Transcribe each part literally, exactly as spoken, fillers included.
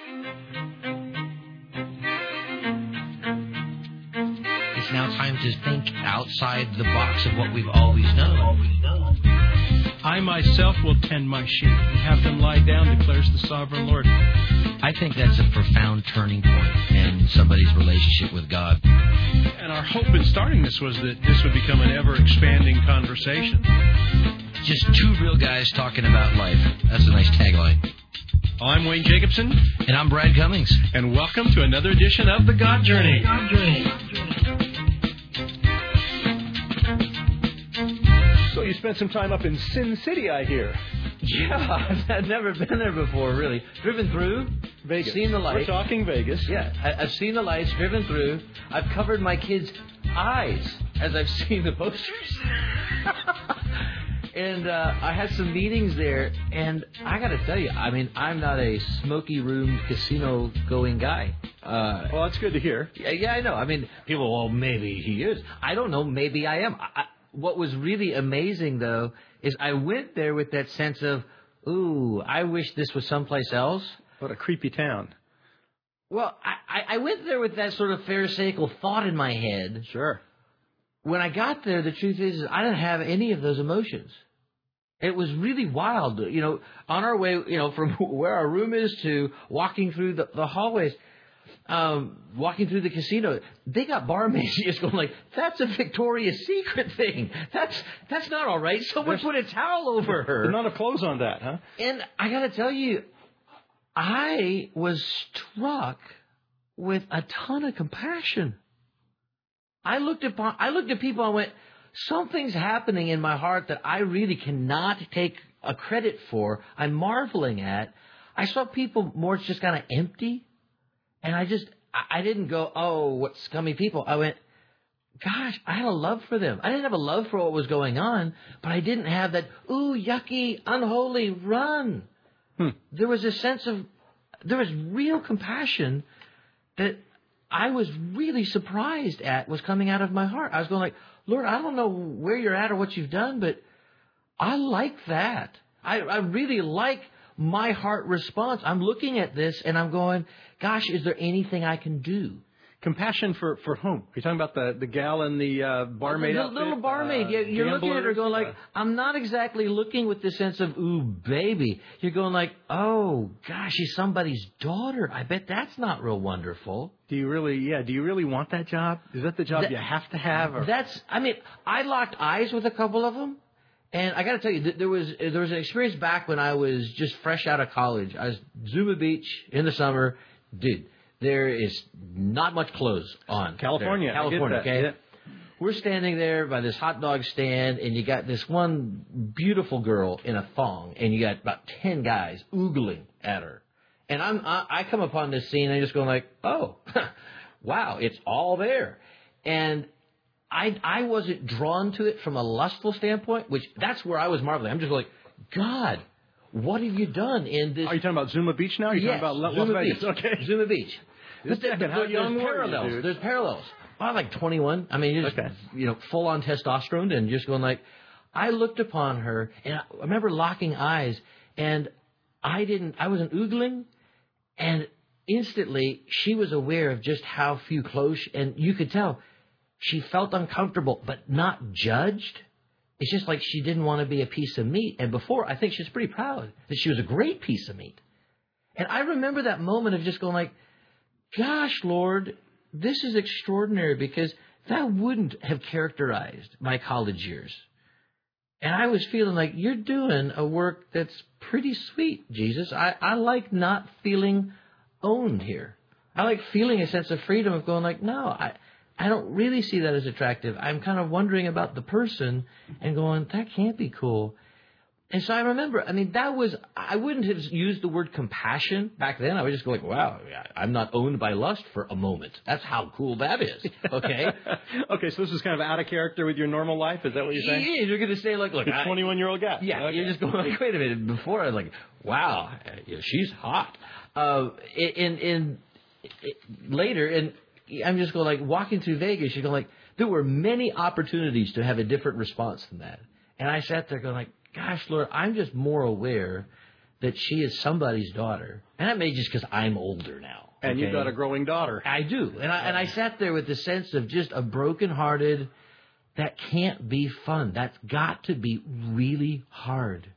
It's now time to think outside the box of what we've always known. I myself will tend my sheep and have them lie down, declares the sovereign Lord. I think that's a profound turning point in somebody's relationship with God. And our hope in starting this was that this would become an ever-expanding conversation. Just two real guys talking about life. That's a nice tagline. I'm Wayne Jacobson. And I'm Brad Cummings. And welcome to another edition of The God Journey. God Journey. So you spent some time up in Sin City, I hear. Yeah, I've never been there before, really. Driven through, Vegas. Seen the lights. We're talking Vegas. Yeah, I, I've seen the lights, driven through. I've covered my kids' eyes as I've seen the posters. And uh, I had some meetings there, and I got to tell you, I mean, I'm not a smoky room casino going guy. Uh, well, that's good to hear. Yeah, yeah, I know. I mean, people, well, maybe he is. I don't know. Maybe I am. I, I, what was really amazing, though, is I went there with that sense of, ooh, I wish this was someplace else. What a creepy town. Well, I, I went there with that sort of pharisaical thought in my head. Sure. When I got there, the truth is, is I didn't have any of those emotions. It was really wild, you know, on our way, you know, from where our room is to walking through the, the hallways, um, walking through the casino. They got barmaids just going like, that's a Victoria's Secret thing. That's that's not all right. Someone There's, put a towel over her. There's not enough clothes on that, huh? And I got to tell you, I was struck with a ton of compassion. I looked upon, I looked at people and went, something's happening in my heart that I really cannot take a credit for. I'm marveling at. I saw people more just kind of empty. And I just, I didn't go, oh, what scummy people. I went, gosh, I had a love for them. I didn't have a love for what was going on, but I didn't have that, ooh, yucky, unholy, run. Hmm. There was a sense of, there was real compassion that I was really surprised at was coming out of my heart. I was going like, Lord, I don't know where you're at or what you've done, but I like that. I, I really like my heart response. I'm looking at this and I'm going, gosh, is there anything I can do? Compassion for, for whom? Are you talking about the, the gal and the uh, barmaid? The little barmaid. Uh, you're gamblers? Looking at her going like, I'm not exactly looking with the sense of, ooh, baby. You're going like, oh, gosh, she's somebody's daughter. I bet that's not real wonderful. Do you really, yeah, do you really want that job? Is that the job that, you have to have? Or? That's, I mean, I locked eyes with a couple of them. And I got to tell you, there was there was an experience back when I was just fresh out of college. I was Zuma Beach in the summer. Dude, there is not much clothes on. California. There. California, okay? Yeah. We're standing there by this hot dog stand, and you got this one beautiful girl in a thong, and you got about ten guys oogling at her. And I'm I, I come upon this scene, and I'm just going like, oh, wow, it's all there. And I I wasn't drawn to it from a lustful standpoint, which that's where I was marveling. I'm just like, God, what have you done in this? Are you talking about Zuma Beach now? Are you yes, talking about Zuma Las Vegas? Beach. Okay. Zuma Beach. This there, how there, young there's were parallels. you, dude? There's parallels. Well, I'm like twenty-one. I mean, you're just, okay. you know, full on testosterone and just going like, I looked upon her and I remember locking eyes and I didn't, I wasn't oogling and instantly she was aware of just how few clothes, she, and you could tell she felt uncomfortable, but not judged. It's just like she didn't want to be a piece of meat. And before, I think she was pretty proud that she was a great piece of meat. And I remember that moment of just going like, gosh, Lord, this is extraordinary because that wouldn't have characterized my college years. And I was feeling like you're doing a work that's pretty sweet, Jesus. I, I like not feeling owned here. I like feeling a sense of freedom of going like, no, I... I don't really see that as attractive. I'm kind of wondering about the person and going, that can't be cool. And so I remember, I mean, that was, I wouldn't have used the word compassion back then. I would just go like, wow, I'm not owned by lust for a moment. That's how cool that is. Okay. Okay, so this is kind of out of character with your normal life? Is that what you're saying? Yeah, you're going to say, like, look, a twenty-one-year-old guy. Yeah, okay. You're just going like, wait a minute. Before I was like, wow, she's hot. Uh, in, in, in later, and I'm just going like walking through Vegas. You go like there were many opportunities to have a different response than that, and I sat there going like, "Gosh, Lord, I'm just more aware that she is somebody's daughter. And that may just because I'm older now. And okay? you've got a growing daughter. I do. And I, and I sat there with the sense of just a brokenhearted, that can't be fun. That's got to be really hard.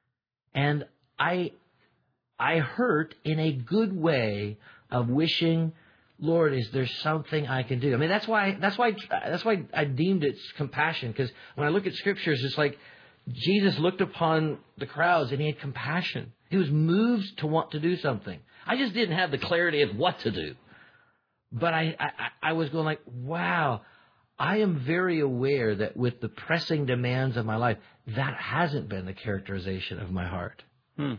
And I, I hurt in a good way of wishing, Lord, is there something I can do? I mean, that's why, that's why, that's why I deemed it compassion. Because when I look at scriptures, it's like Jesus looked upon the crowds and he had compassion. He was moved to want to do something. I just didn't have the clarity of what to do. But I, I, I was going like, wow, I am very aware that with the pressing demands of my life, that hasn't been the characterization of my heart. Hmm.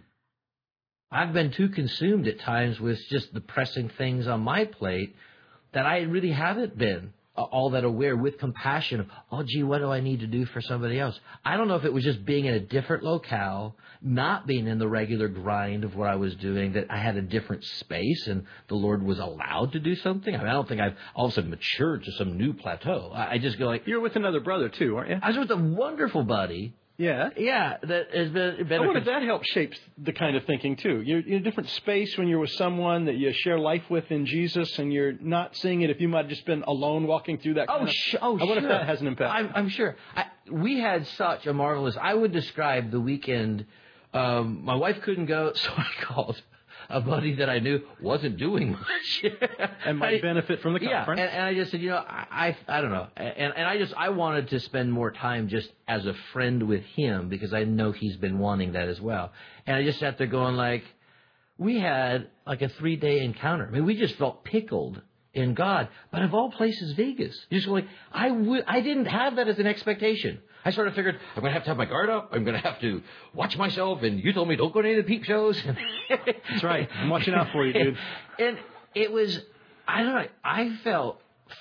I've been too consumed at times with just the pressing things on my plate that I really haven't been all that aware with compassion of, oh, gee, what do I need to do for somebody else? I don't know if it was just being in a different locale, not being in the regular grind of what I was doing, that I had a different space and the Lord was allowed to do something. I mean, I don't think I've all of a sudden matured to some new plateau. I, I just go like... You're with another brother, too, aren't you? I was with a wonderful buddy. Yeah. Yeah, that has been... been I a wonder if that helps shape the kind of thinking, too. You're in a different space when you're with someone that you share life with in Jesus, and you're not seeing it if you might have just been alone walking through that kind oh, of... sh- oh, I wonder sure. if that has an impact. I'm, I'm sure. I, we had such a marvelous... I would describe the weekend... Um, my wife couldn't go, so I called a buddy that I knew wasn't doing much. and might I, benefit from the conference. Yeah, and, and I just said, you know, I, I, I don't know. And, and I just, I wanted to spend more time just as a friend with him because I know he's been wanting that as well. And I just sat there going like, we had like a three-day encounter. I mean, we just felt pickled in God. But of all places, Vegas. You're just like, I, w- I didn't have that as an expectation. I sort of figured, I'm going to have to have my guard up. I'm going to have to watch myself. And you told me don't go to any of the peep shows. That's right. I'm watching out for you, dude. And it was, I don't know, I felt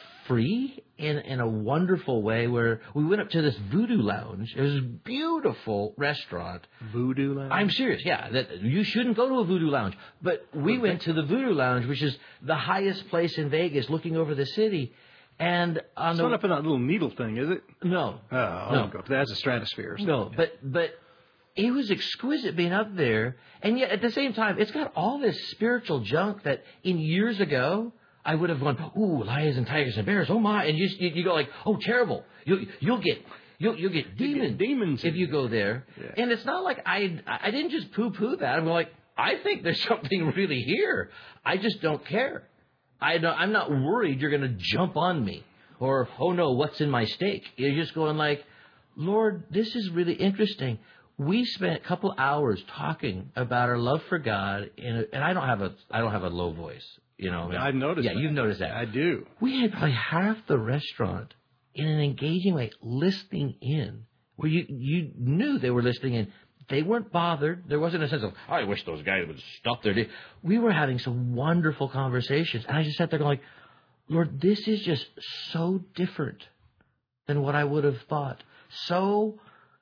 free in, in a wonderful way where we went up to this Voodoo Lounge. It was a beautiful restaurant. Voodoo Lounge? I'm serious, yeah. That you shouldn't go to a Voodoo Lounge. But we went to the Voodoo Lounge, which is the highest place in Vegas looking over the city. And on it's the, not up in that little needle thing, is it? No. Oh, I no. won't go. That's a stratosphere. No, but but it was exquisite being up there, and yet at the same time, it's got all this spiritual junk that in years ago I would have gone, ooh, lions and tigers and bears, oh my, and you you, you go like, oh, terrible, you you'll get. You'll, you'll get demons, demons if you go there. Yeah. And it's not like I I didn't just poo-poo that. I'm like, I think there's something really here. I just don't care. I don't, I'm not worried you're going to jump on me or, oh, no, what's in my steak? You're just going like, Lord, this is really interesting. We spent a couple hours talking about our love for God, in a, and I don't have a I don't have a low voice. You know, I've noticed Yeah, that. you've noticed that. I do. We had probably half the restaurant in an engaging way listening in, where you, you knew they were listening in. They weren't bothered. There wasn't a sense of, I wish those guys would stop their day. We were having some wonderful conversations. And I just sat there going, Lord, this is just so different than what I would have thought. So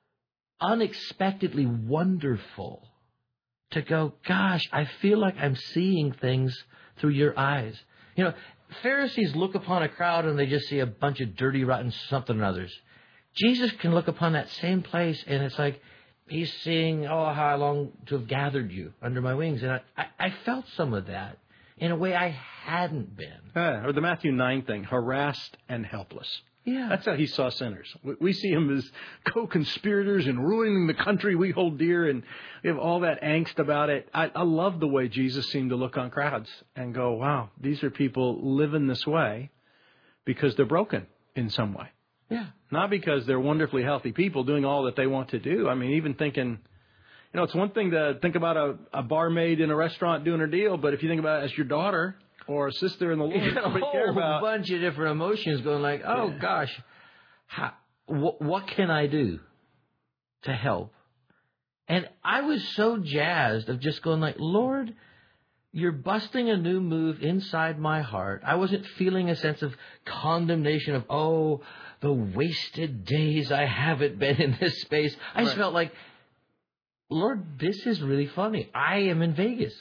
unexpectedly wonderful to go, gosh, I feel like I'm seeing things through your eyes. You know, Pharisees look upon a crowd and they just see a bunch of dirty, rotten something or others. Jesus can look upon that same place and it's like, he's seeing, oh, how I long to have gathered you under my wings. And I, I, I felt some of that in a way I hadn't been. Uh, or the Matthew nine thing, harassed and helpless. Yeah. That's how he saw sinners. We, we see him as co-conspirators in ruining the country we hold dear, and we have all that angst about it. I, I love the way Jesus seemed to look on crowds and go, wow, these are people living this way because they're broken in some way. Yeah. Not because they're wonderfully healthy people doing all that they want to do. I mean, even thinking, you know, it's one thing to think about a, a barmaid in a restaurant doing her deal, but if you think about it as your daughter or a sister in the Lord, you got a whole care about, bunch of different emotions going like, oh, yeah. gosh, how, wh- what can I do to help? And I was so jazzed of just going like, Lord, you're busting a new move inside my heart. I wasn't feeling a sense of condemnation of, oh, the wasted days I haven't been in this space. I just right. felt like, Lord, this is really funny. I am in Vegas.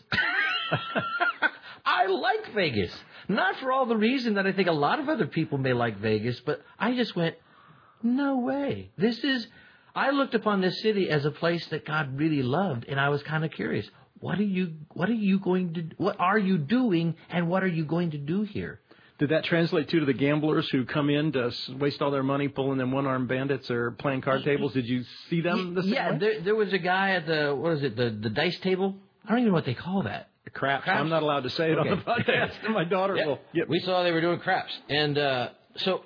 I like Vegas. Not for all the reason that I think a lot of other people may like Vegas, but I just went, no way. This is, I looked upon this city as a place that God really loved, and I was kind of curious. What are you, what are you going to, what are you doing, and what are you going to do here? Did that translate too to the gamblers who come in to waste all their money pulling them one-armed bandits or playing card tables? Did you see them the same Yeah, way? there, there was a guy at the, what is it, the, the dice table? I don't even know what they call that. Craps. Craps? I'm not allowed to say it Okay. on the podcast. My daughter Yeah. will. Yep. We saw they were doing craps. And uh, so,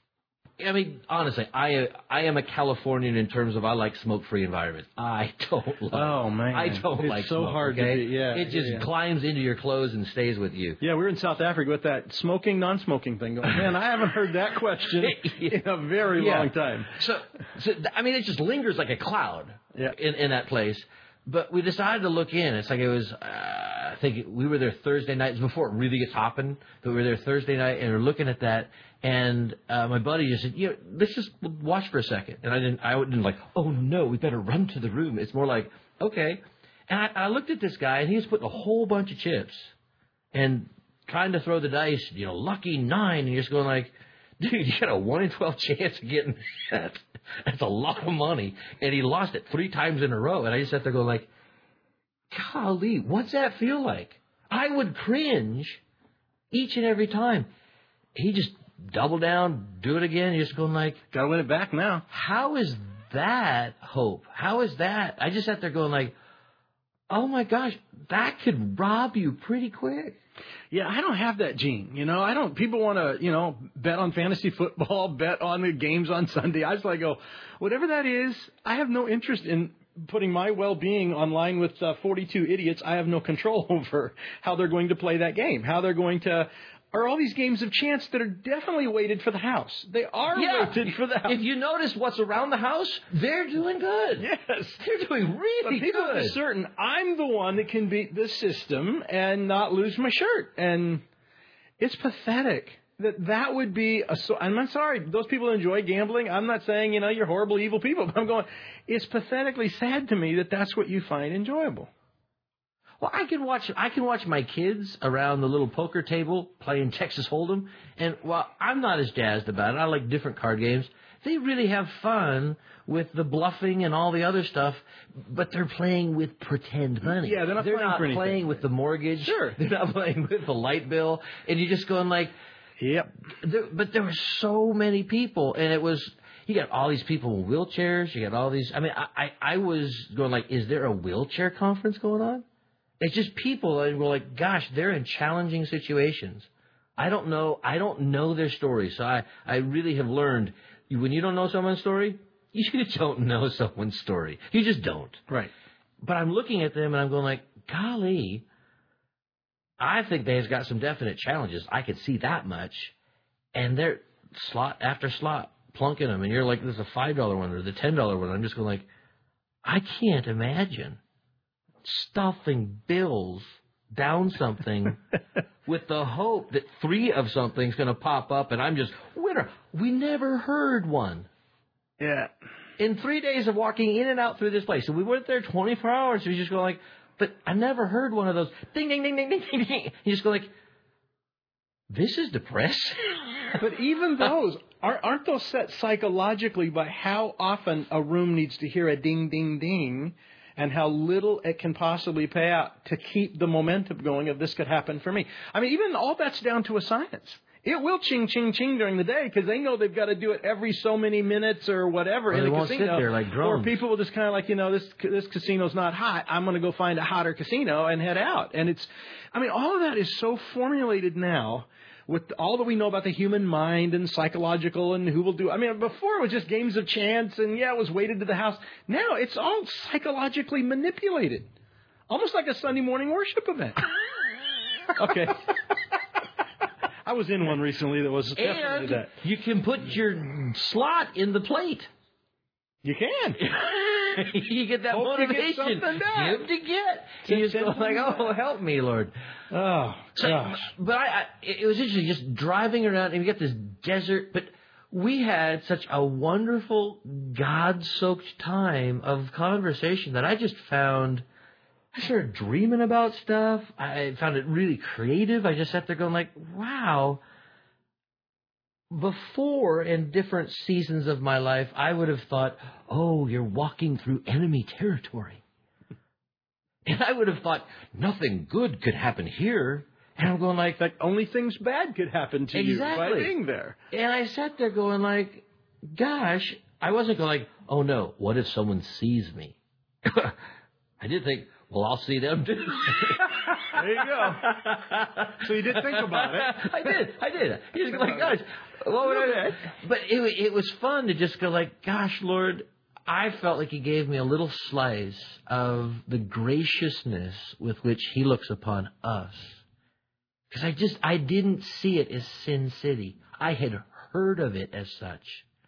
I mean, honestly, I I am a Californian in terms of I like smoke-free environments. I don't like Oh, man. I don't It's like so smoke, hard to okay? be- yeah, It just yeah, yeah. climbs into your clothes and stays with you. Yeah, we were in South Africa with that smoking, non-smoking thing going. Man, I haven't heard that question in a very Yeah. long time. So, so, I mean, it just lingers like a cloud Yeah. in, in that place. But we decided to look in. It's like it was, uh, I think we were there Thursday night. It was before it really gets hopping. But we were there Thursday night, and we were looking at that. And uh, my buddy just said, "Yeah, let's just watch for a second." And I didn't, I didn't like, "Oh no, we better run to the room." It's more like, okay. And I, I looked at this guy, and he was putting a whole bunch of chips and trying to throw the dice. You know, lucky nine, and you're just going like, "Dude, you got a one in twelve chance of getting that. That's a lot of money." And he lost it three times in a row. And I just sat there going like, golly, what's that feel like? I would cringe each and every time. He just double down, do it again. You're just going like, Got to win it back now. how is that hope? How is that? I just sat there going like, oh my gosh, that could rob you pretty quick. Yeah, I don't have that gene. You know, I don't. People want to, you know, bet on fantasy football, bet on the games on Sunday. I just like go, whatever that is. I have no interest in putting my well-being on line with uh, forty-two idiots. I have no control over how they're going to play that game, how they're going to. Are all these games of chance that are definitely weighted for the house? They are Yeah. weighted for the house. If you notice what's around the house, they're doing good. Yes. They're doing really But people are good. certain I'm the one that can beat this system and not lose my shirt. And it's pathetic that that would be a. So, I'm sorry, those people who enjoy gambling. I'm not saying, you know, you're horrible, evil people. But I'm going, it's pathetically sad to me that that's what you find enjoyable. Well, I can watch I can watch my kids around the little poker table playing Texas Hold'em, and while I'm not as jazzed about it, I like different card games. They really have fun with the bluffing and all the other stuff, but they're playing with pretend money. Yeah, they're not they're playing not for anything. playing with the mortgage. Sure. They're not playing with the light bill, and you're just going like, Yep. there, but there were so many people, and it was. You got all these people in wheelchairs. You got all these. I mean, I, I, I was going like, is there a wheelchair conference going on? It's just people, and we're like, gosh, they're in challenging situations. I don't know. I don't know their stories, so I, I really have learned when you don't know someone's story, you just don't know someone's story. You just don't. Right. But I'm looking at them, and I'm going like, golly, I think they've got some definite challenges. I could see that much, and they're slot after slot plunking them, and you're like, there's a five dollar one or the ten dollar one. I'm just going like, I can't imagine stuffing bills down something with the hope that three of something's going to pop up, and I'm just, winner. We never heard one. Yeah. In three days of walking in and out through this place, and we went there twenty-four hours, we just go like, but I never heard one of those ding, ding, ding, ding, ding, ding, ding. You just go like, this is depressing. But even those, aren't, aren't those set psychologically by how often a room needs to hear a ding, ding, ding, and how little it can possibly pay out to keep the momentum going of this could happen for me? I mean, even all that's down to a science. It will ching, ching, ching during the day because they know they've got to do it every so many minutes or whatever Or in they the won't casino. sit there like drones. Or people will just kind of like, you know, this this casino's not hot. I'm going to go find a hotter casino and head out. And it's, I mean, all of that is so formulated now with all that we know about the human mind and psychological and who will do. I mean, before it was just games of chance and, yeah, it was weighted to the house. Now it's all psychologically manipulated, almost like a Sunday morning worship event. Okay. I was in one recently that was definitely And that. you can put your slot in the plate. You can. You get that Hope you get motivation. something done. Give to get. You just go like, oh, help me, Lord. Oh, So, gosh. but I, I, it was interesting just driving around, and we got this desert, but we had such a wonderful, God-soaked time of conversation that I just found, I started dreaming about stuff. I found it really creative. I just sat there going like, wow, before, in different seasons of my life, I would have thought, oh, you're walking through enemy territory. And I would have thought, nothing good could happen here. And I'm going like... Like, only things bad could happen to exactly. you by being there. And I sat there going like, gosh, I wasn't going like, oh, no, what if someone sees me? I did think, well, I'll see them too. There you go. So you did think about it. I did. I did. He was like, gosh, what would I do? But it, it was fun to just go like, gosh, Lord, I felt like He gave me a little slice of the graciousness with which He looks upon us. Because I just, I didn't see it as Sin City. I had heard of it as such.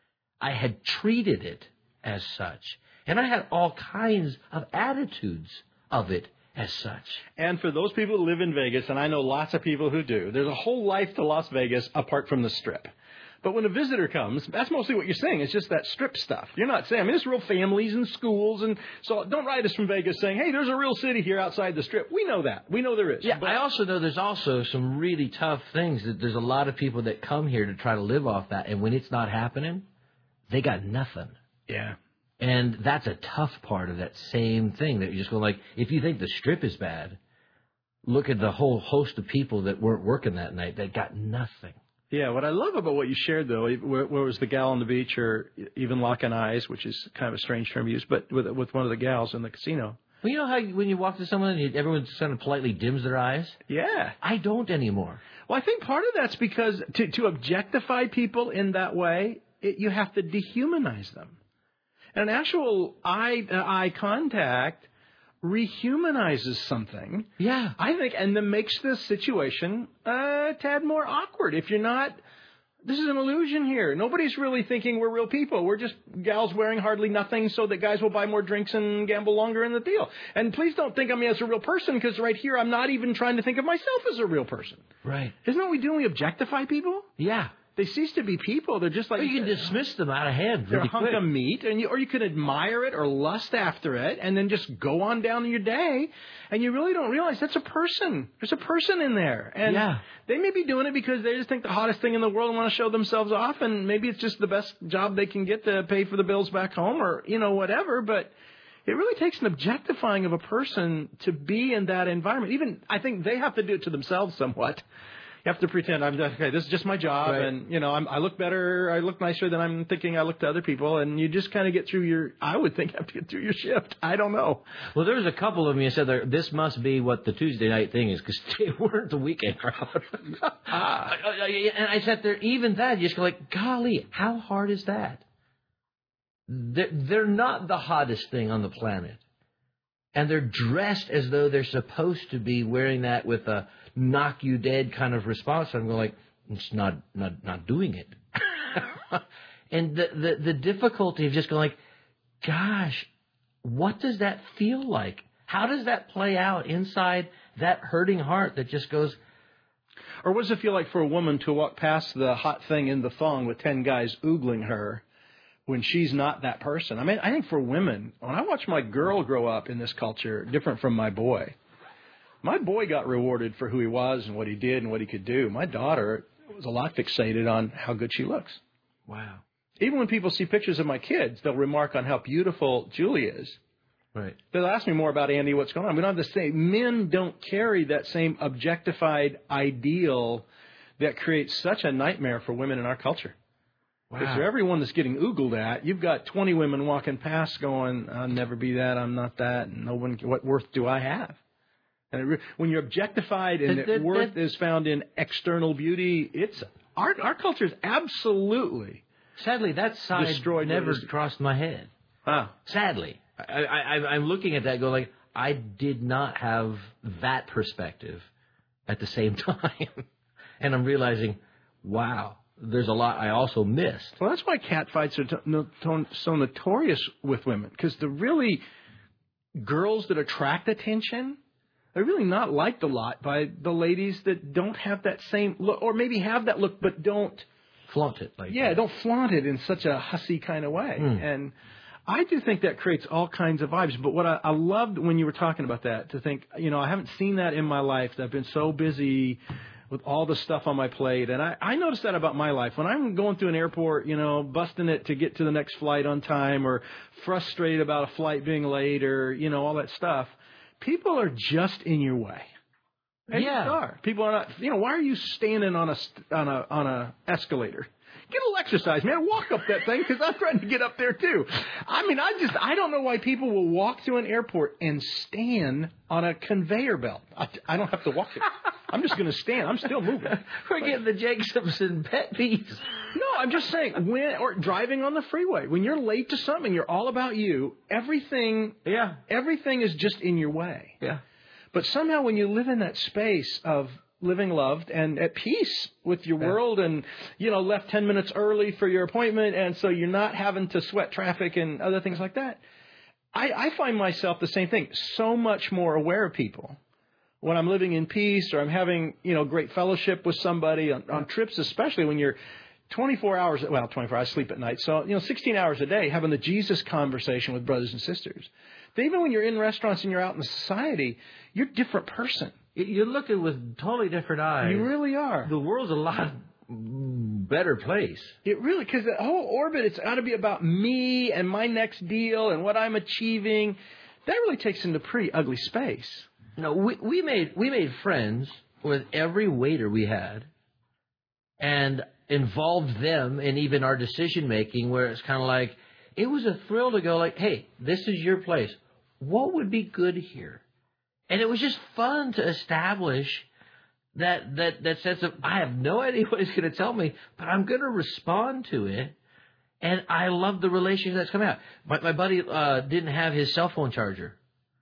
I had treated it as such. And I had all kinds of attitudes of it as such. And for those people who live in Vegas, and I know lots of people who do, there's a whole life to Las Vegas apart from the Strip. But when a visitor comes, that's mostly what you're saying. It's just that Strip stuff. You're not saying, I mean, there's real families and schools. And so don't write us from Vegas saying, hey, there's a real city here outside the Strip. We know that. We know there is. Yeah, but I also know there's also some really tough things. That there's a lot of people that come here to try to live off that. And when it's not happening, they got nothing. Yeah. And that's a tough part of that same thing that you just go like, if you think the Strip is bad, look at the whole host of people that weren't working that night that got nothing. Yeah, what I love about what you shared, though, where, where was the gal on the beach or even locking eyes, which is kind of a strange term used, but with with one of the gals in the casino. Well, you know how when you walk to someone and you, everyone kind of politely dims their eyes? Yeah. I don't anymore. Well, I think part of that's because to, to objectify people in that way, it, you have to dehumanize them. And actual eye uh, eye contact rehumanizes something. Yeah. I think, and then makes the situation uh, a tad more awkward. If you're not, this is an illusion here. Nobody's really thinking we're real people. We're just gals wearing hardly nothing so that guys will buy more drinks and gamble longer in the deal. And please don't think of me as a real person, because right here I'm not even trying to think of myself as a real person. Right. Isn't that what we do when we objectify people? Yeah. They cease to be people. They're just like... Or you can dismiss them out of hand They're really a hunk quick. of meat, and you, or you can admire it or lust after it and then just go on down your day, and you really don't realize that's a person. There's a person in there. And yeah. they may be doing it because they just think the hottest thing in the world and want to show themselves off, and maybe it's just the best job they can get to pay for the bills back home or, you know, whatever, but... It really takes an objectifying of a person to be in that environment. Even, I think they have to do it to themselves somewhat. You have to pretend I'm okay. This is just my job, right. and you know I'm, I look better. I look nicer than I'm thinking I look to other people, and you just kind of get through your. I would think have to get through your shift. I don't know. Well, there was a couple of them. You said there, this must be what the Tuesday night thing is, because they weren't the weekend crowd. ah. And I sat there. Even that, you just go like, golly, how hard is that? They're, they're not the hottest thing on the planet, and they're dressed as though they're supposed to be wearing that with a knock you dead kind of response. I'm going like, it's not not not doing it. And the, the the difficulty of just going like, gosh, what does that feel like? How does that play out inside that hurting heart that just goes... Or what does it feel like for a woman to walk past the hot thing in the thong with ten guys oogling her when she's not that person? I mean, I think for women, when I watch my girl grow up in this culture, different from my boy, my boy got rewarded for who he was and what he did and what he could do. My daughter was a lot fixated on how good she looks. Wow. Even when people see pictures of my kids, they'll remark on how beautiful Julie is. Right. They'll ask me more about Andy, what's going on. We don't have the same. Men don't carry that same objectified ideal that creates such a nightmare for women in our culture. Because Wow. for everyone that's getting oogled at, you've got twenty women walking past going, I'll never be that, I'm not that, and no one, what worth do I have? And it, when you're objectified and That- that that- worth that- is found in external beauty, it's our our culture is absolutely Sadly, that side Destroyed never what is- crossed my head. wow. Sadly. I, I, I'm looking at that going like, I did not have that perspective at the same time. And I'm realizing, wow, there's a lot I also missed. Well, that's why cat fights are to, no, to, so notorious with women, because the really girls that attract attention, they're really not liked a lot by the ladies that don't have that same look, or maybe have that look but don't. Flaunt it. Like Yeah, that. don't flaunt it in such a hussy kind of way. Mm. And I do think that creates all kinds of vibes. But what I, I loved when you were talking about that, to think, you know, I haven't seen that in my life. I've been so busy with all the stuff on my plate. And I, I noticed that about my life. When I'm going through an airport, you know, busting it to get to the next flight on time, or frustrated about a flight being late, or, you know, all that stuff, people are just in your way. They Yeah. just are. People are not, you know, why are you standing on a, on a, on a escalator? Get a little exercise, man. Walk up that thing, because I'm trying to get up there too. I mean, I just, I don't know why people will walk through an airport and stand on a conveyor belt. I, I don't have to walk it. I'm just going to stand. I'm still moving. We're getting the Jacobson pet peeves. No, I'm just saying, when, or driving on the freeway, when you're late to something, you're all about you. Everything, Yeah. everything is just in your way. Yeah. But somehow when you live in that space of living loved and at peace with your Yeah. world, and, you know, left ten minutes early for your appointment, and so you're not having to sweat traffic and other things like that, I, I find myself the same thing, so much more aware of people. When I'm living in peace, or I'm having, you know, great fellowship with somebody on, on trips, especially when you're twenty-four hours, well, twenty-four hours sleep at night. So, you know, sixteen hours a day having the Jesus conversation with brothers and sisters. Then even when you're in restaurants and you're out in society, you're a different person. You're looking with totally different eyes. You really are. The world's a lot better place. It really, because the whole orbit, it's got to be about me and my next deal and what I'm achieving. That really takes into pretty ugly space. No, we we made we made friends with every waiter we had, and involved them in even our decision making. Where it's kind of like, it was a thrill to go like, hey, this is your place. What would be good here? And it was just fun to establish that that that sense of, I have no idea what he's going to tell me, but I'm going to respond to it. And I love the relationship that's coming out. My, my buddy uh, didn't have his cell phone charger.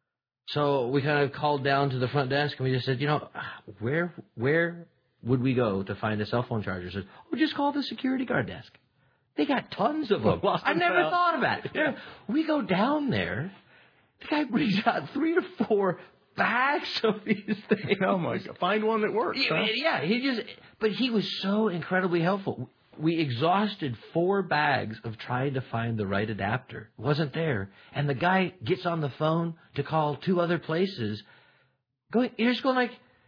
So we kind of called down to the front desk and we just said, you know, where where would we go to find a cell phone charger? Said, oh, just call the security guard desk. They got tons of them. Lost I and never found. thought of that. Yeah. We go down there. The guy brings out three or four bags of these things. Oh my God! Find one that works. Yeah, huh? yeah, he just. But he was so incredibly helpful. We exhausted four bags of trying to find the right adapter. It wasn't there. And the guy gets on the phone to call two other places. Going, you're just going like,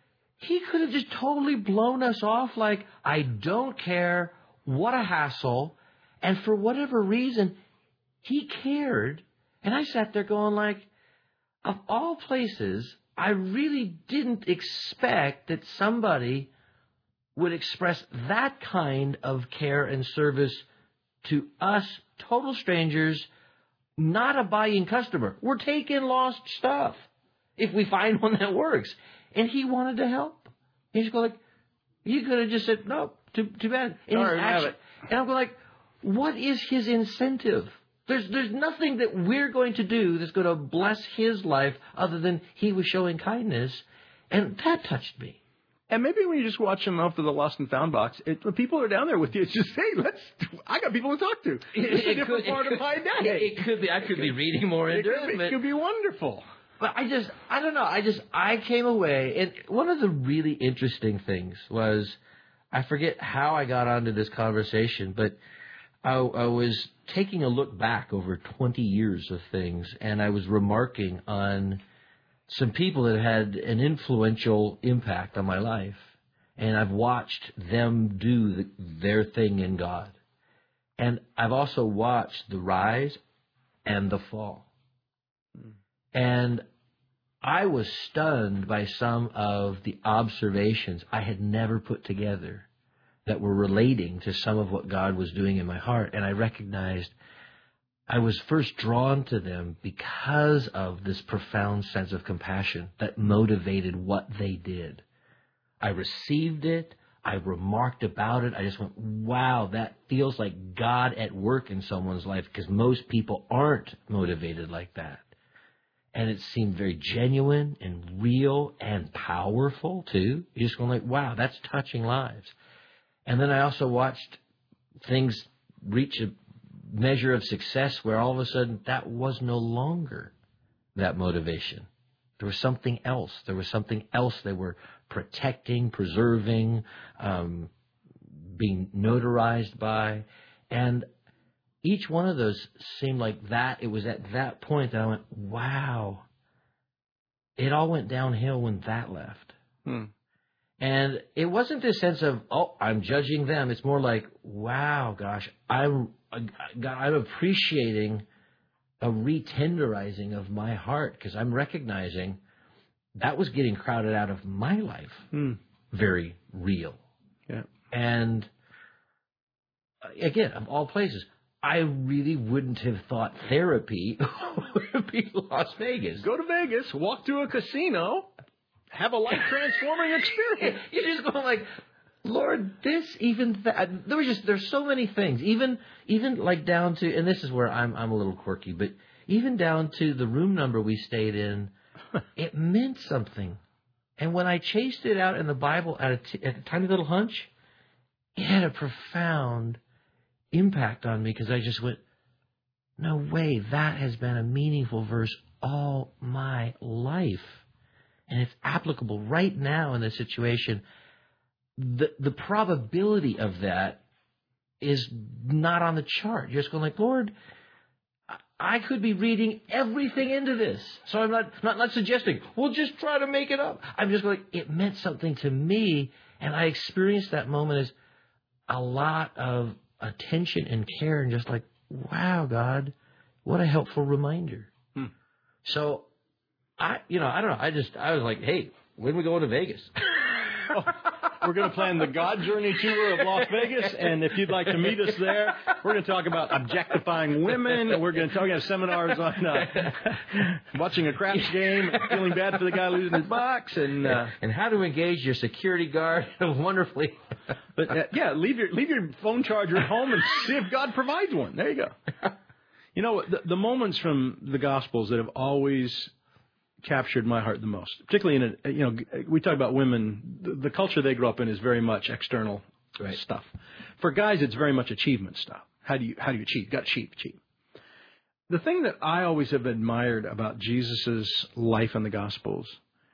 he could have just totally blown us off like, I don't care, what a hassle. And for whatever reason, he cared. And I sat there going like, of all places, I really didn't expect that somebody would express that kind of care and service to us, total strangers, not a buying customer. We're taking lost stuff if we find one that works. And he wanted to help. He's going like, he could have just said, no, too, too bad. And, Sorry, he's actually, and I'm going like, what is his incentive? There's there's nothing that we're going to do that's going to bless his life other than he was showing kindness. And that touched me. And maybe when you just watch them off to the Lost and Found box, it, when people are down there with you, it's just, hey, let's. I got people to talk to. It's a different could, part it of my could, day. It, it could be. I could be reading more It into could, it, be, it could be wonderful. but I just, I don't know. I just, I came away, and one of the really interesting things was, I forget how I got onto this conversation, but I, I was taking a look back over twenty years of things, and I was remarking on some people that had an influential impact on my life. And I've watched them do the, their thing in God. And I've also watched the rise and the fall. Mm. And I was stunned by some of the observations I had never put together that were relating to some of what God was doing in my heart. And I recognized I was first drawn to them because of this profound sense of compassion that motivated what they did. I received it. I remarked about it. I just went, wow, that feels like God at work in someone's life, because most people aren't motivated like that. And it seemed very genuine and real and powerful, too. You're just going like, wow, that's touching lives. And then I also watched things reach a measure of success where all of a sudden that was no longer that motivation. There was something else. There was something else they were protecting, preserving, um, being notarized by. And each one of those seemed like that. It was at that point that I went, wow. It all went downhill when that left. Hmm. And it wasn't this sense of, oh, I'm judging them. It's more like, wow, gosh, I'm, I'm appreciating a retenderizing of my heart because I'm recognizing that was getting crowded out of my life. Mm. Very real. Yeah. And again, of all places, I really wouldn't have thought therapy would be Las Vegas. Go to Vegas, walk through a casino, have a life-transforming experience. You're just going like, Lord, this, even that. There was just, there's so many things. Even, even like down to, and this is where I'm, I'm a little quirky, but even down to the room number we stayed in, it meant something. And when I chased it out in the Bible at a, t- at a tiny little hunch, it had a profound impact on me because I just went, no way, that has been a meaningful verse all my life. And it's applicable right now in this situation. The the probability of that is not on the chart. You're just going like, Lord, I could be reading everything into this. So I'm not, not, not suggesting, we'll just try to make it up. I'm just going, it meant something to me. And I experienced that moment as a lot of attention and care and just like, wow, God, what a helpful reminder. Hmm. So I, you know, I don't know. I just, I was like, hey, when are we going to Vegas? Oh, we're going to plan the God Journey tour of Las Vegas, and if you'd like to meet us there, we're going to talk about objectifying women. We're going to talk about seminars on uh, watching a craps game, and feeling bad for the guy losing his box, and uh, and how to engage your security guard wonderfully. But uh, yeah, leave your leave your phone charger at home and see if God provides one. There you go. You know, the, the moments from the Gospels that have always captured my heart the most, particularly in a, you know, we talk about women, the, the culture they grew up in is very much external right. stuff. For guys, it's very much achievement stuff. How do you, how do you achieve? Got to achieve, achieve. The thing that I always have admired about Jesus's life in the Gospels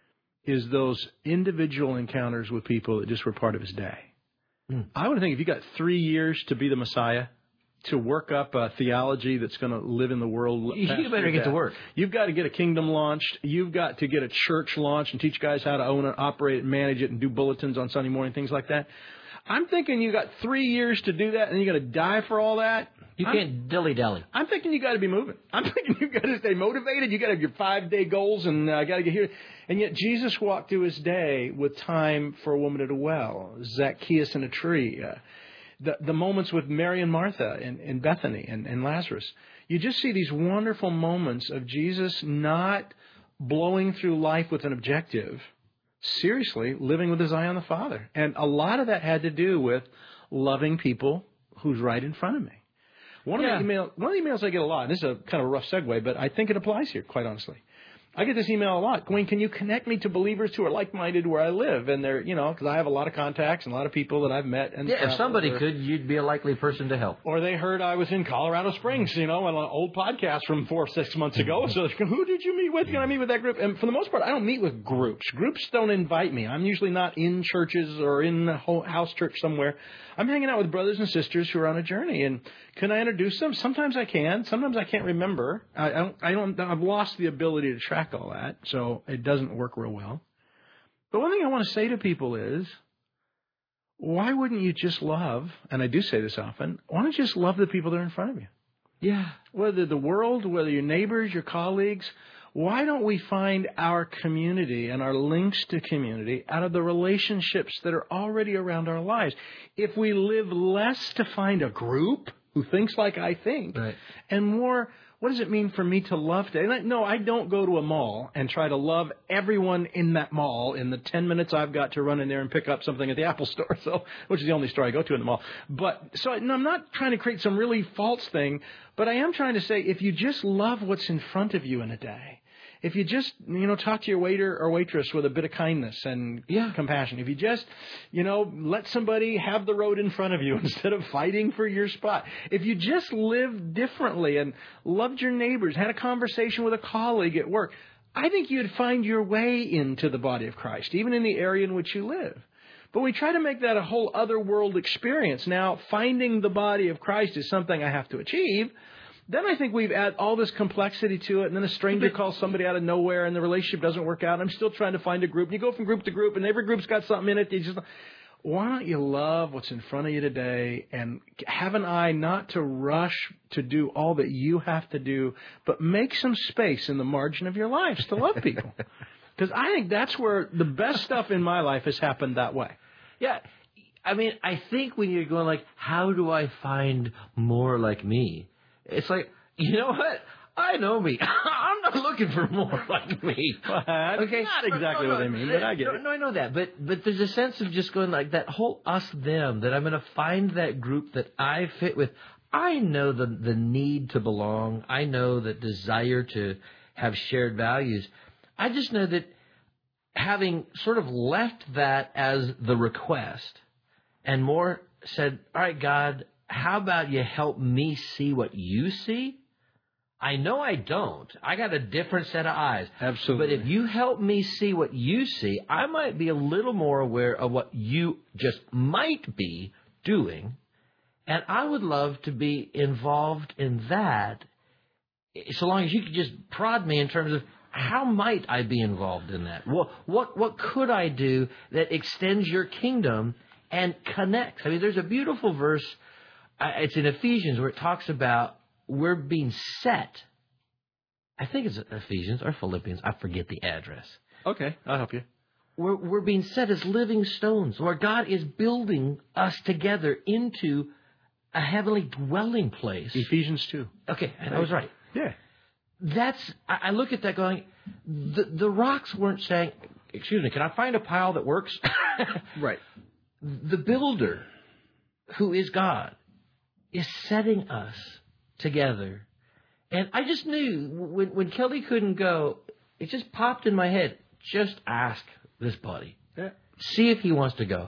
is those individual encounters with people that just were part of his day. Mm. I would think if you got three years to be the Messiah, to work up a theology that's going to live in the world. You better get that. to work. You've got to get a kingdom launched. You've got to get a church launched and teach guys how to own it, operate it, manage it, and do bulletins on Sunday morning, things like that. I'm thinking you got three years to do that, and you got to die for all that. You I'm, can't dilly-dally. I'm thinking you got to be moving. I'm thinking you got to stay motivated. You got to have your five-day goals, and uh, got to get here. And yet Jesus walked through his day with time for a woman at a well, Zacchaeus in a tree. Uh, The, the moments with Mary and Martha in, in Bethany and, and Lazarus. You just see these wonderful moments of Jesus not blowing through life with an objective, seriously living with his eye on the Father. And a lot of that had to do with loving people who's right in front of me. One, yeah. of the email, one of the emails I get a lot, and this is a kind of a rough segue, but I think it applies here, quite honestly. I get this email a lot. Wayne, can you connect me to believers who are like-minded where I live? And they're, you know, because I have a lot of contacts and a lot of people that I've met. And yeah, if somebody or, could, you'd be a likely person to help. Or they heard I was in Colorado Springs, you know, on an old podcast from four or six months ago. So who did you meet with? Can I meet with that group? And for the most part, I don't meet with groups. Groups don't invite me. I'm usually not in churches or in a house church somewhere. I'm hanging out with brothers and sisters who are on a journey. And can I introduce them? Sometimes I can. Sometimes I can't remember. I, I don't. I don't. I've lost the ability to track all that, so it doesn't work real well. But one thing I want to say to people is, why wouldn't you just love? And I do say this often. Why don't you just love the people that are in front of you? Yeah. Whether the world, whether your neighbors, your colleagues. Why don't we find our community and our links to community out of the relationships that are already around our lives? If we live less to find a group who thinks like I think, right. and more, what does it mean for me to love today? No, I don't go to a mall and try to love everyone in that mall in the ten minutes I've got to run in there and pick up something at the Apple store, so which is the only store I go to in the mall. But so no, I'm not trying to create some really false thing, but I am trying to say if you just love what's in front of you in a day, if you just, you know, talk to your waiter or waitress with a bit of kindness and yeah. compassion, if you just, you know, let somebody have the road in front of you instead of fighting for your spot, if you just lived differently and loved your neighbors, had a conversation with a colleague at work, I think you'd find your way into the body of Christ, even in the area in which you live. But we try to make that a whole other world experience. Now, finding the body of Christ is something I have to achieve. then I think we've added all this complexity to it, and then a stranger calls somebody out of nowhere, and the relationship doesn't work out. I'm still trying to find a group. And you go from group to group, and every group's got something in it. You just, why don't you love what's in front of you today and have an eye not to rush to do all that you have to do, but make some space in the margin of your lives to love people. Because I think that's where the best stuff in my life has happened that way. Yeah. I mean, I think when you're going like, how do I find more like me? It's like, you know what? I know me. I'm not looking for more like me. Well, that's okay, not exactly no, no, what I mean, but I get no, it. No, I know that, but but there's a sense of just going like that whole us them, that I'm going to find that group that I fit with. I know the the need to belong. I know the desire to have shared values. I just know that having sort of left that as the request and more said, all right, God, how about you help me see what you see? I know I don't. I got a different set of eyes. Absolutely. But if you help me see what you see, I might be a little more aware of what you just might be doing. And I would love to be involved in that, so long as you could just prod me in terms of how might I be involved in that? What what what could I do that extends your kingdom and connects? I mean, there's a beautiful verse. Uh, it's in Ephesians where it talks about we're being set. I think it's Ephesians or Philippians. I forget the address. Okay, I'll help you. We're, we're being set as living stones, where God is building us together into a heavenly dwelling place. Ephesians two. Okay, I was right. Yeah. That's, I, I look at that going, the, the rocks weren't saying, excuse me, can I find a pile that works? Right. The builder, who is God, is setting us together. And I just knew when, when Kelly couldn't go, it just popped in my head, just ask this buddy. Yeah. See if he wants to go.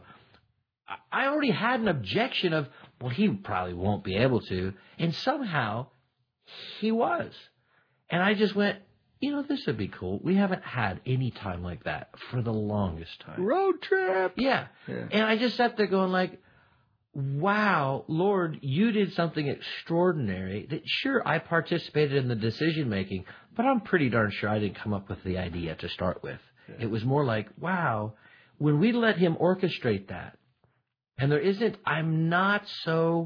I already had an objection of, well, he probably won't be able to. And somehow he was. And I just went, you know, this would be cool. We haven't had any time like that for the longest time. Road trip. Yeah. Yeah. And I just sat there going like, wow, Lord, you did something extraordinary that, sure, I participated in the decision making, but I'm pretty darn sure I didn't come up with the idea to start with. Yeah. It was more like, wow, when we let him orchestrate that, and there isn't, I'm not so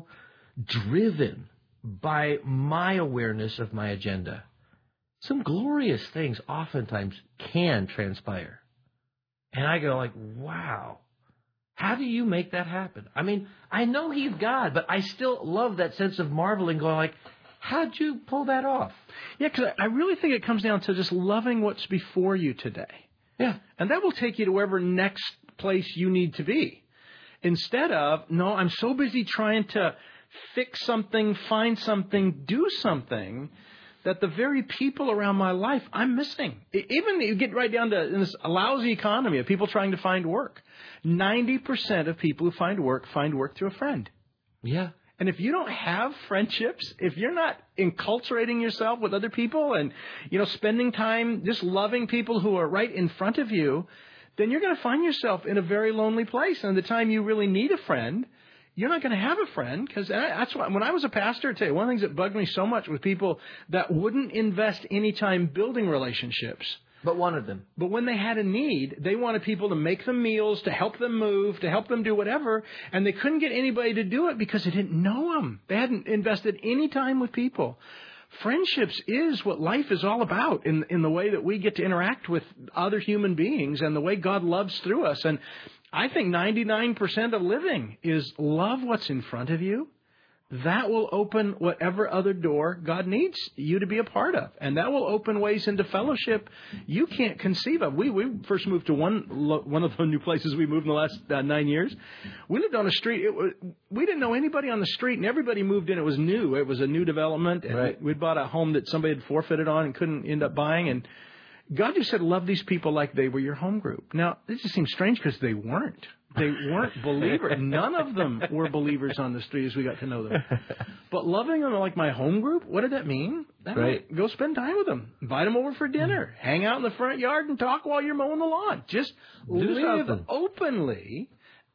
driven by my awareness of my agenda. Some glorious things oftentimes can transpire. And I go like, wow, how do you make that happen? I mean, I know he's God, but I still love that sense of marveling, going like, how'd you pull that off? Yeah, because I really think it comes down to just loving what's before you today. Yeah. And that will take you to wherever next place you need to be. Instead of, no, I'm so busy trying to fix something, find something, do something, that the very people around my life I'm missing. Even you get right down to in this lousy economy of people trying to find work. ninety percent of people who find work find work through a friend. Yeah. And if you don't have friendships, if you're not enculturating yourself with other people and, you know, spending time just loving people who are right in front of you, then you're going to find yourself in a very lonely place. And the time you really need a friend, you're not going to have a friend, because that's why when I was a pastor, I tell you, one of the things that bugged me so much was people that wouldn't invest any time building relationships. But wanted them. But when they had a need, they wanted people to make them meals, to help them move, to help them do whatever, and they couldn't get anybody to do it because they didn't know them. They hadn't invested any time with people. Friendships is what life is all about in in the way that we get to interact with other human beings and the way God loves through us. And I think ninety-nine percent of living is love what's in front of you. That will open whatever other door God needs you to be a part of. And that will open ways into fellowship you can't conceive of. We we first moved to one one of the new places we moved in the last uh, nine years. We lived on a street. It was, we didn't know anybody on the street, and everybody moved in. It was new. It was a new development. And right. We'd bought a home that somebody had forfeited on and couldn't end up buying. And God just said, love these people like they were your home group. Now, this just seems strange because they weren't. They weren't believers. None of them were believers on the street as we got to know them. But loving them like my home group, what did that mean? That right. meant go spend time with them. Invite them over for dinner. Mm-hmm. Hang out in the front yard and talk while you're mowing the lawn. Just Do live something. openly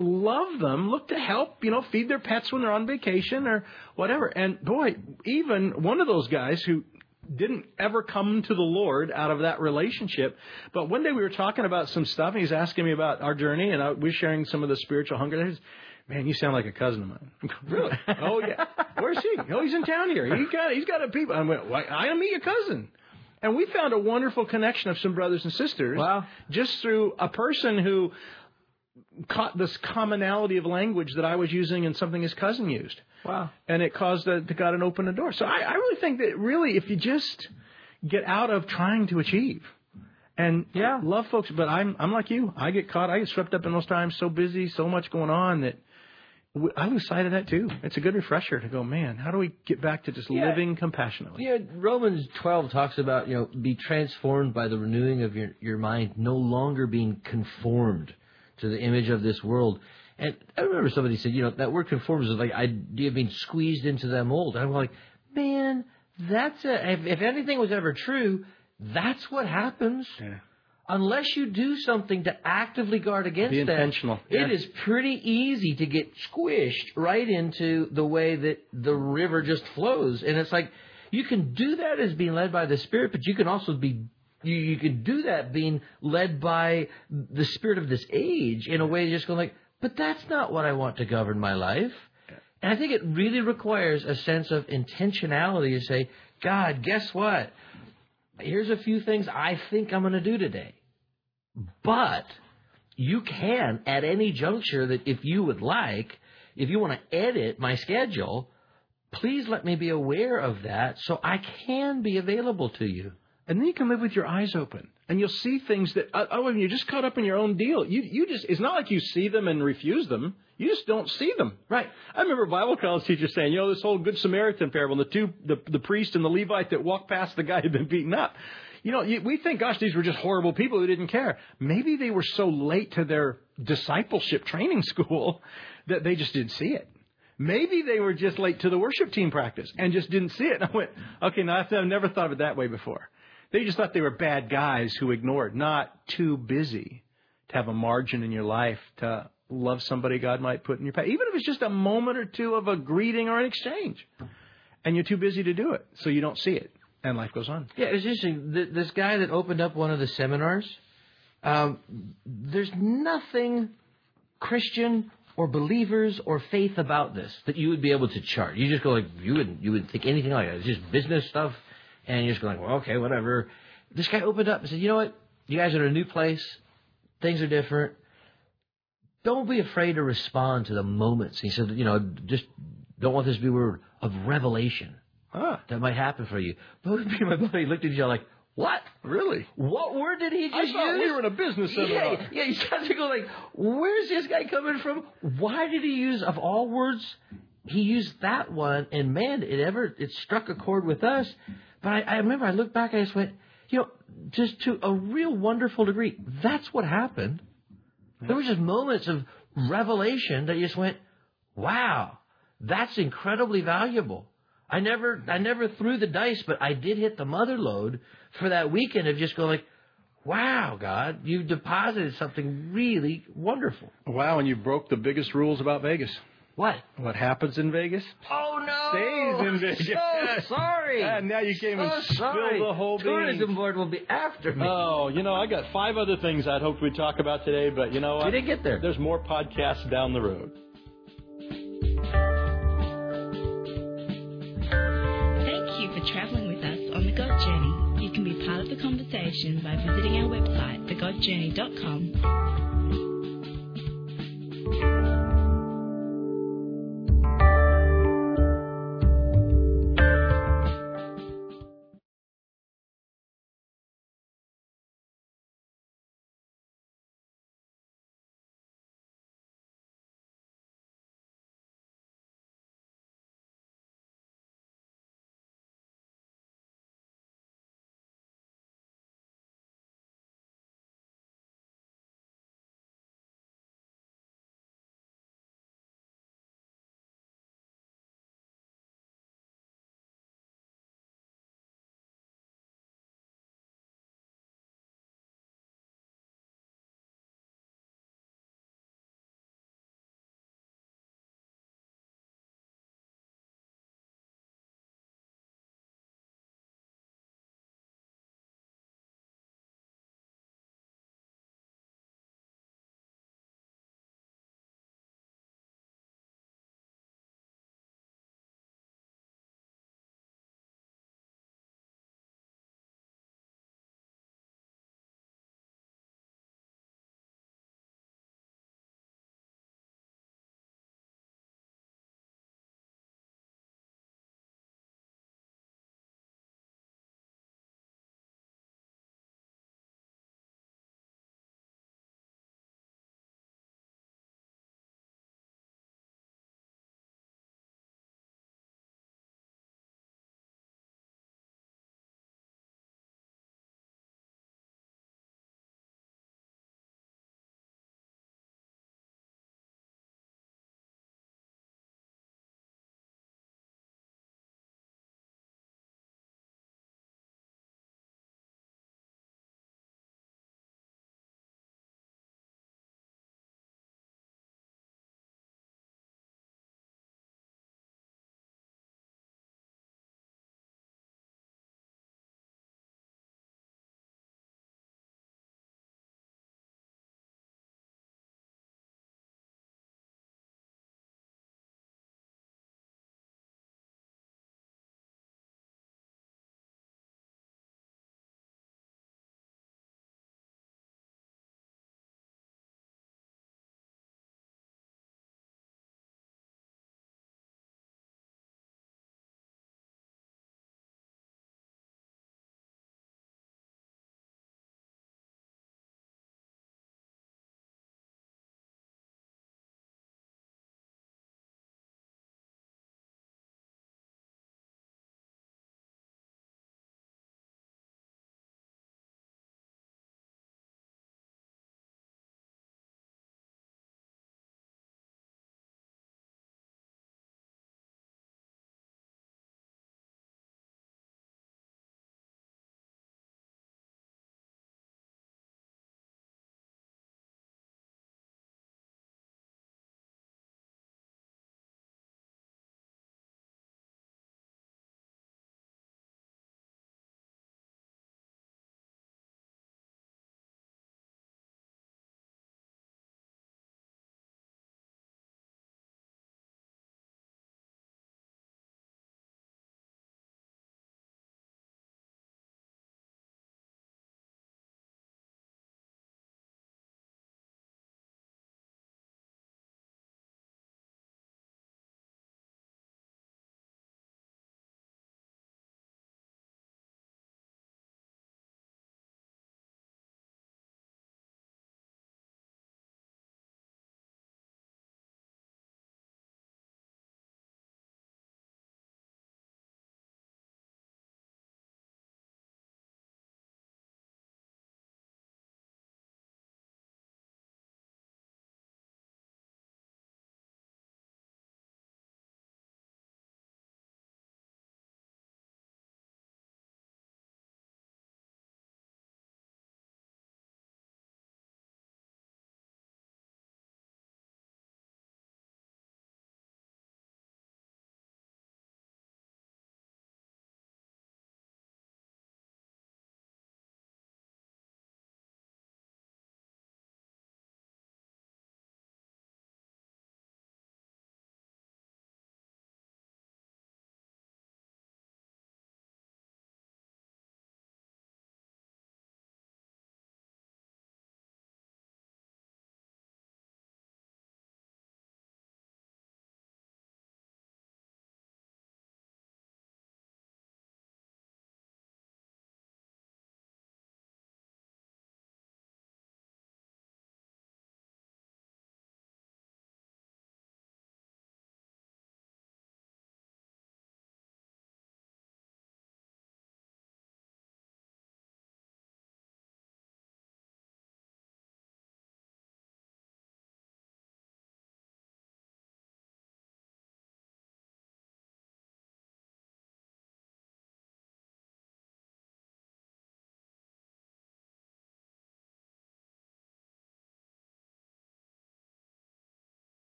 love them, look to help, you know, feed their pets when they're on vacation or whatever. And boy, even one of those guys who didn't ever come to the Lord out of that relationship, but one day we were talking about some stuff, and he's asking me about our journey, and I, we're sharing some of the spiritual hunger. He's, man, you sound like a cousin of mine. Really? Oh, yeah. Where's he? Oh, he's in town here. He got, he's got a people. I went, well, I meet your cousin. And we found a wonderful connection of some brothers and sisters. Wow. Just through a person who caught this commonality of language that I was using and something his cousin used. Wow. And it caused the, to God and open the door. So I, I really think that really if you just get out of trying to achieve and yeah, love folks, but I'm I'm like you. I get caught. I get swept up in those times, so busy, so much going on that I lose sight of that too. It's a good refresher to go, man, how do we get back to just yeah. living compassionately? Yeah, Romans twelve talks about, you know, be transformed by the renewing of your, your mind, no longer being conformed to the image of this world. And I remember somebody said, you know, that word conformed is like idea of being squeezed into that mold. And I'm like, man, that's a, if, if anything was ever true, that's what happens. Yeah. Unless you do something to actively guard against Be that, intentional. it yeah. is pretty easy to get squished right into the way that the river just flows. And it's like, you can do that as being led by the Spirit, but you can also be You, you could do that being led by the spirit of this age in a way just going like, but that's not what I want to govern my life. And I think it really requires a sense of intentionality to say, God, guess what? Here's a few things I think I'm going to do today. But you can, at any juncture that if you would like, if you want to edit my schedule, please let me be aware of that so I can be available to you. And then you can live with your eyes open, and you'll see things that, oh, you're just caught up in your own deal. You, you just, it's not like you see them and refuse them. You just don't see them. Right. I remember a Bible college teacher saying, you know, this whole Good Samaritan parable, the two, the, the priest and the Levite that walked past the guy who'd been beaten up. You know, you, we think, gosh, these were just horrible people who didn't care. Maybe they were so late to their discipleship training school that they just didn't see it. Maybe they were just late to the worship team practice and just didn't see it. And I went, okay, now I've never thought of it that way before. They just thought they were bad guys who ignored, not too busy to have a margin in your life to love somebody God might put in your path. Even if it's just a moment or two of a greeting or an exchange. And you're too busy to do it, so you don't see it. And life goes on. Yeah, it was interesting. This guy that opened up one of the seminars, um, there's nothing Christian or believers or faith about this that you would be able to chart. You just go like, you wouldn't, you wouldn't think anything like that. It's just business stuff. And you're just going, well, okay, whatever. This guy opened up and said, you know what? You guys are in a new place. Things are different. Don't be afraid to respond to the moments. He said, you know, just don't want this to be a word of revelation ah. that might happen for you. Both me and my buddy looked at each other like, what? Really? What word did he just I thought use? we were in a business seminar. Yeah, yeah, you start to go like, where's this guy coming from? Why did he use, of all words, he used that one, and man, it ever, it struck a chord with us. But I, I remember I looked back and I just went, you know, just to a real wonderful degree, that's what happened. There were just moments of revelation that you just went, wow, that's incredibly valuable. I never I never threw the dice, but I did hit the mother lode for that weekend of just going like, wow, God, you deposited something really wonderful. Wow, and you broke the biggest rules about Vegas. What? What happens in Vegas? Oh, no. Stays in Vegas. So sorry. And now you came so and sorry. spilled the whole Tourism beans. board will be after me. Oh, you know, I got five other things I'd hoped we'd talk about today, but you know what? We didn't get there. There's more podcasts down the road. Thank you for traveling with us on The God Journey. You can be part of the conversation by visiting our website, the god journey dot com.